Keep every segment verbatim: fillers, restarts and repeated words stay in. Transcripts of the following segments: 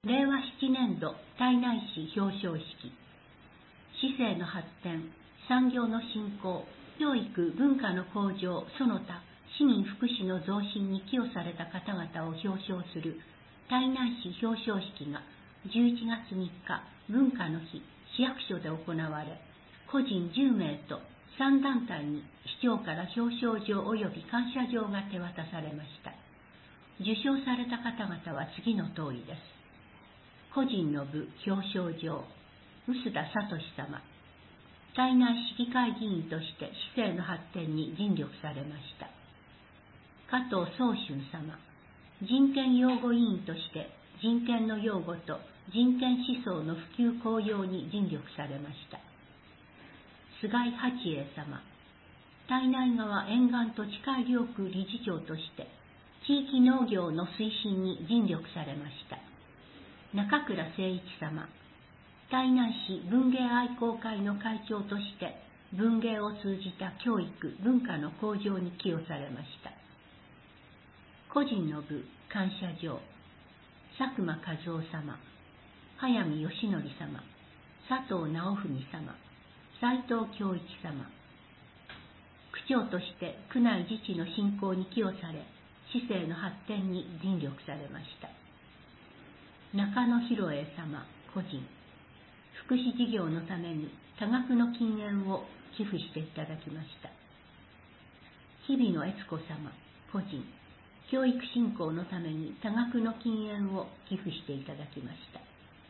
れいわなねんど胎内市表彰式。市政の発展、産業の振興、教育・文化の向上、その他、市民福祉の増進に寄与された方々を表彰する胎内市表彰式がじゅういちがつみっか、文化の日、市役所で行われ、個人じゅうめいとさんだんたいに市長から表彰状及び感謝状が手渡されました。受賞された方々は次の通りです。個人の部表彰状、臼田聡様。胎内市議会議員として市政の発展に尽力されました。加藤宗春様。人権擁護委員として人権の擁護と人権思想の普及向揚に尽力されました。菅井八栄様。胎内川沿岸土地改良区理事長として地域農業の推進に尽力されました。中倉誠一様。胎内市文芸愛好会の会長として文芸を通じた教育・文化の向上に寄与されました。個人の部感謝状、佐久間和夫様、早見義則様、佐藤直文様、斉藤恭一様。区長として区内自治の振興に寄与され、市政の発展に尽力されました。中野博栄様、個人。福祉事業のために多額の金円を寄付していただきました。日比野悦子様、個人。教育振興のために多額の金円を寄付していただきました。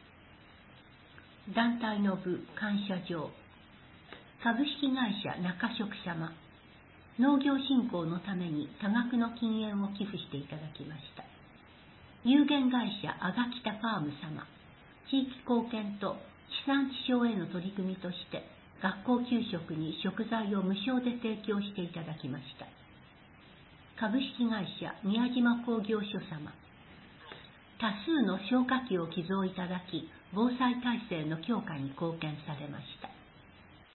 団体の部感謝状、株式会社中食様。農業振興のために多額の金円を寄付していただきました。有限会社あがきたファーム様。地域貢献と地産地消への取り組みとして学校給食に食材を無償で提供していただきました。株式会社宮島工業所様。多数の消火器を寄贈いただき、防災体制の強化に貢献されました。